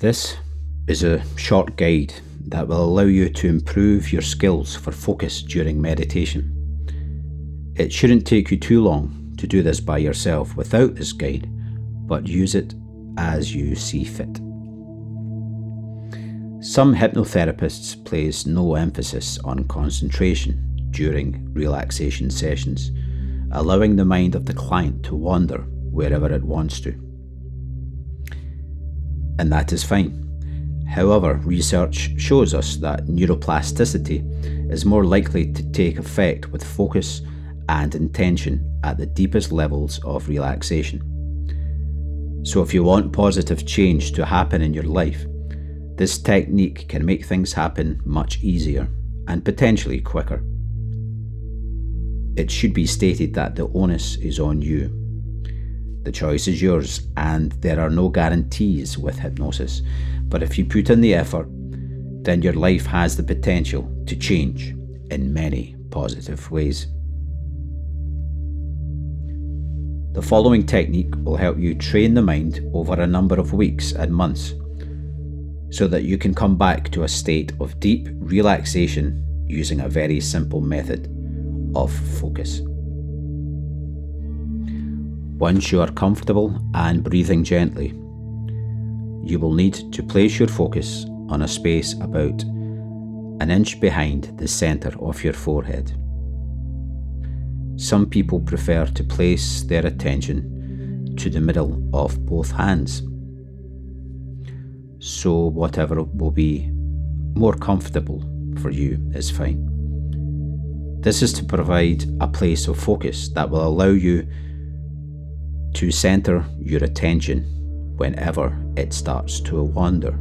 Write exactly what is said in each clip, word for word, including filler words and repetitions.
This is a short guide that will allow you to improve your skills for focus during meditation. It shouldn't take you too long to do this by yourself without this guide, but use it as you see fit. Some hypnotherapists place no emphasis on concentration during relaxation sessions, allowing the mind of the client to wander wherever it wants to. And that is fine. However, research shows us that neuroplasticity is more likely to take effect with focus and intention at the deepest levels of relaxation. So if you want positive change to happen in your life, this technique can make things happen much easier and potentially quicker. It should be stated that the onus is on you. The choice is yours, and there are no guarantees with hypnosis, but if you put in the effort, then your life has the potential to change in many positive ways. The following technique will help you train the mind over a number of weeks and months so that you can come back to a state of deep relaxation using a very simple method of focus. Once you are comfortable and breathing gently, you will need to place your focus on a space about an inch behind the center of your forehead. Some people prefer to place their attention to the middle of both hands. So whatever will be more comfortable for you is fine. This is to provide a place of focus that will allow you to center your attention whenever it starts to wander.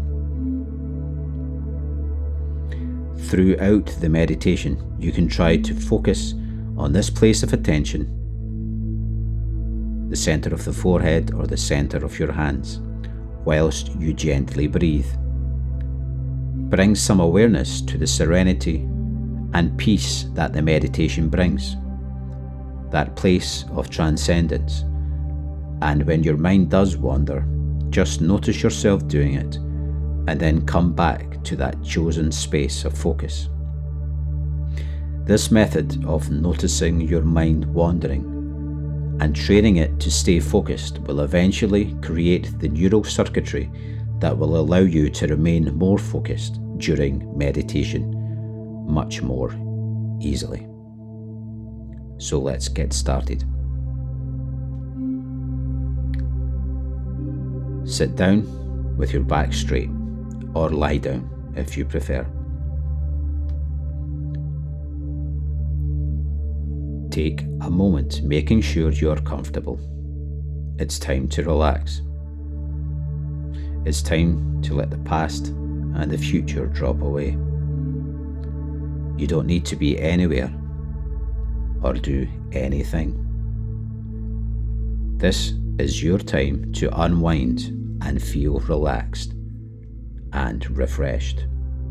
Throughout the meditation, you can try to focus on this place of attention, the center of the forehead or the center of your hands, whilst you gently breathe. Bring some awareness to the serenity and peace that the meditation brings, that place of transcendence. And when your mind does wander, just notice yourself doing it, and then come back to that chosen space of focus. This method of noticing your mind wandering and training it to stay focused will eventually create the neural circuitry that will allow you to remain more focused during meditation much more easily. So let's get started. Sit down with your back straight, or lie down if you prefer. Take a moment making sure you are comfortable. It's time to relax. It's time to let the past and the future drop away. You don't need to be anywhere or do anything. This is your time to unwind and feel relaxed and refreshed.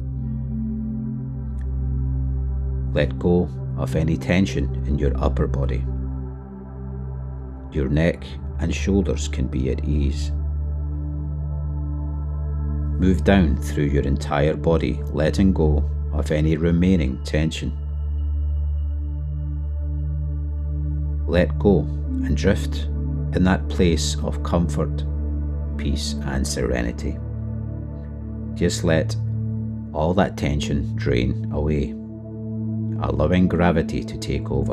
Let go of any tension in your upper body. Your neck and shoulders can be at ease. Move down through your entire body, letting go of any remaining tension. Let go and drift in that place of comfort, peace and serenity. Just let all that tension drain away, allowing gravity to take over.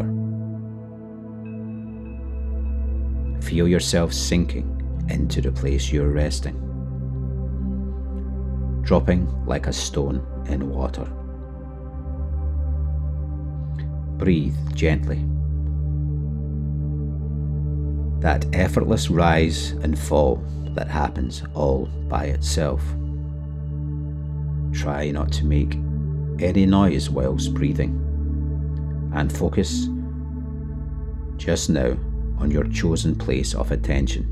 Feel yourself sinking into the place you're resting, dropping like a stone in water. Breathe gently. That effortless rise and fall that happens all by itself. Try not to make any noise whilst breathing, and focus just now on your chosen place of attention.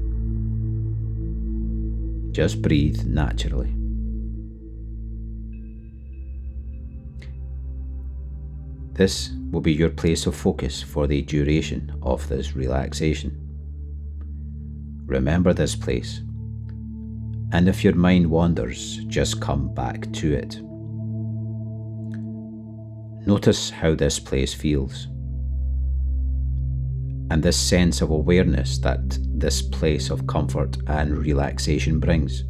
Just breathe naturally. This will be your place of focus for the duration of this relaxation. Remember this place And if your mind wanders, just come back to it. Notice how this place feels, and this sense of awareness that this place of comfort and relaxation brings,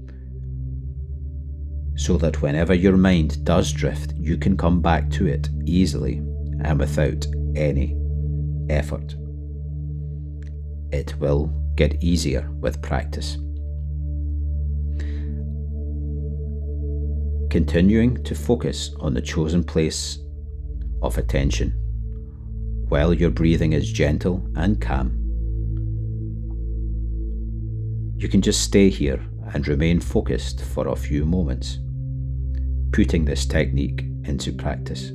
so that whenever your mind does drift, you can come back to it easily and without any effort. It will get easier with practice. Continuing to focus on the chosen place of attention while your breathing is gentle and calm. You can just stay here and remain focused for a few moments, putting this technique into practice.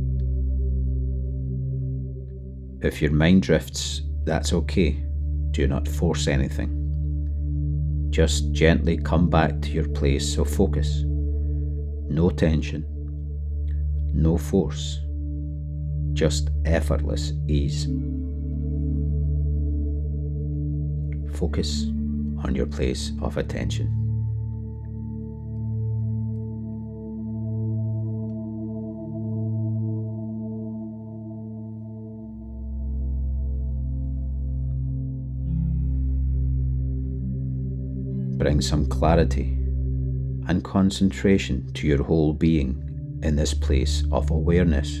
If your mind drifts, that's okay. Do not force anything. Just gently come back to your place of focus. No tension, no force, just effortless ease. Focus on your place of attention. Bring some clarity and concentration to your whole being in this place of awareness.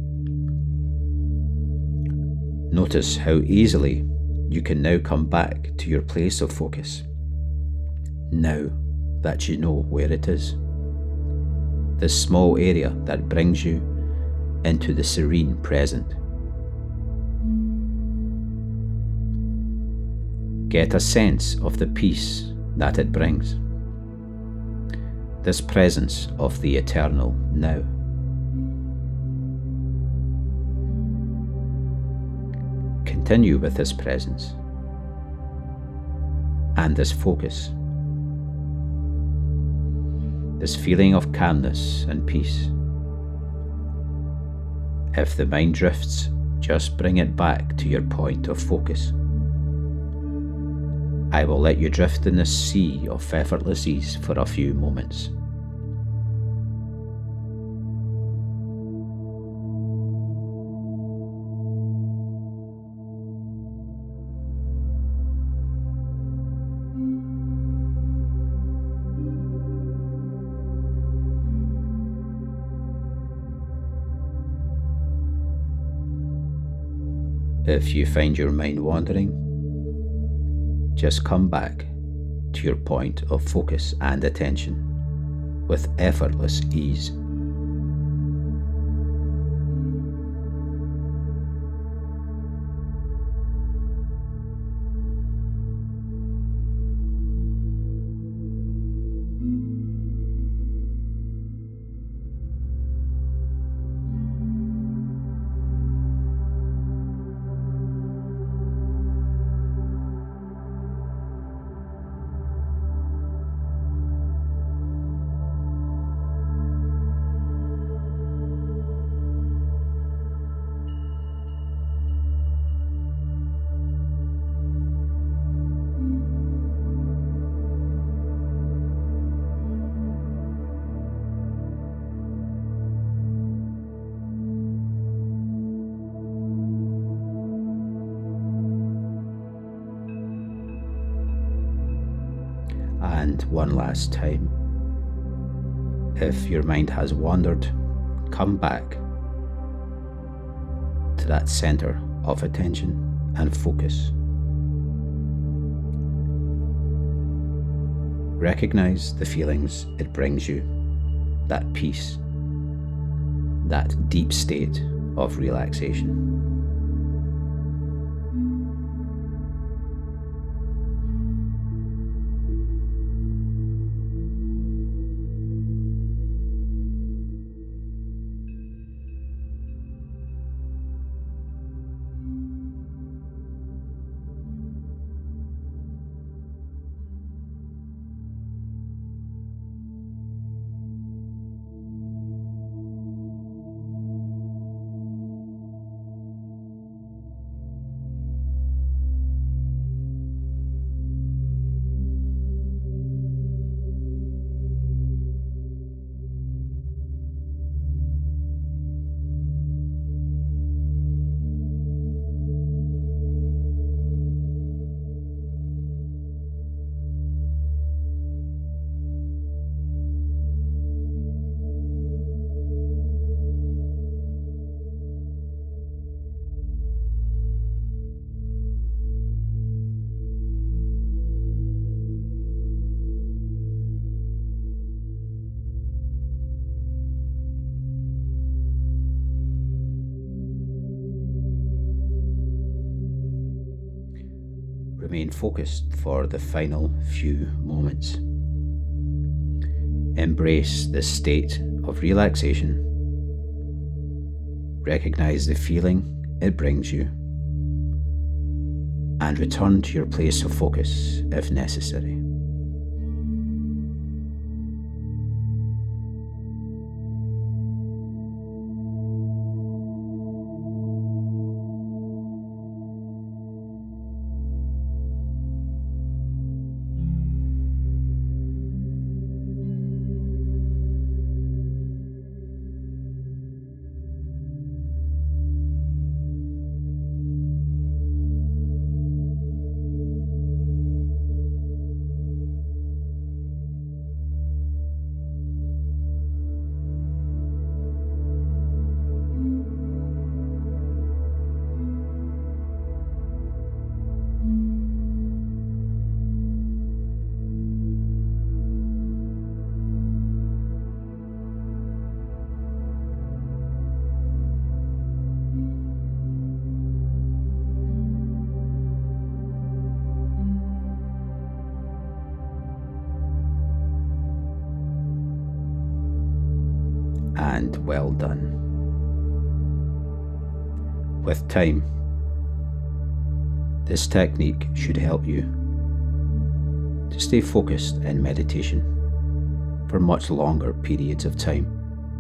Notice how easily you can now come back to your place of focus, now that you know where it is. This small area that brings you into the serene present. Get a sense of the peace that it brings. This presence of the eternal now. Continue with this presence and this focus, this feeling of calmness and peace. If the mind drifts, just bring it back to your point of focus. I will let you drift in this sea of effortless ease for a few moments. If you find your mind wandering, just come back to your point of focus and attention with effortless ease. And one last time, if your mind has wandered, come back to that center of attention and focus. Recognize the feelings it brings you, that peace, that deep state of relaxation. Remain focused for the final few moments. Embrace this state of relaxation. Recognize the feeling it brings you, and return to your place of focus if necessary. And well done. With time, this technique should help you to stay focused in meditation for much longer periods of time.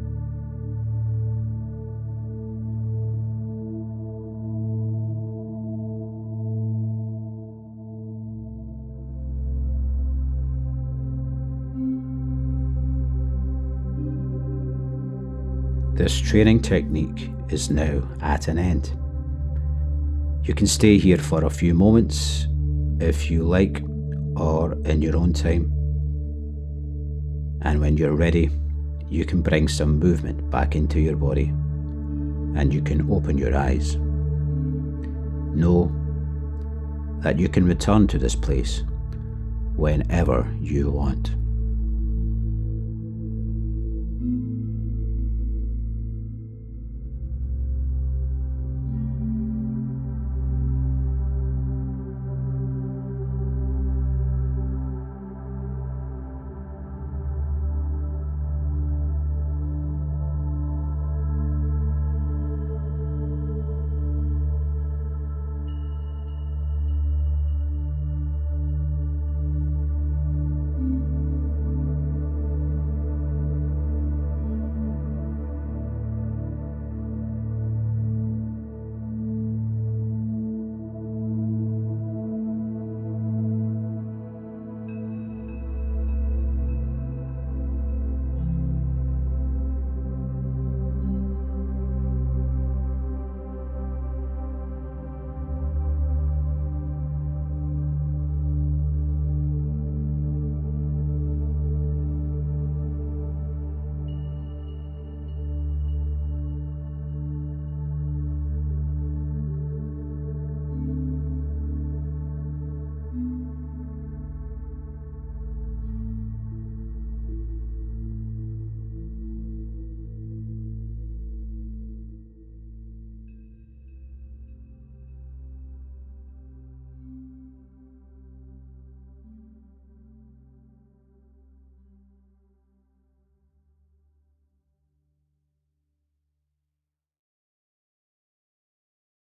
This training technique is now at an end. You can stay here for a few moments if you like, or in your own time. And when you're ready, you can bring some movement back into your body, and you can open your eyes. Know that you can return to this place whenever you want.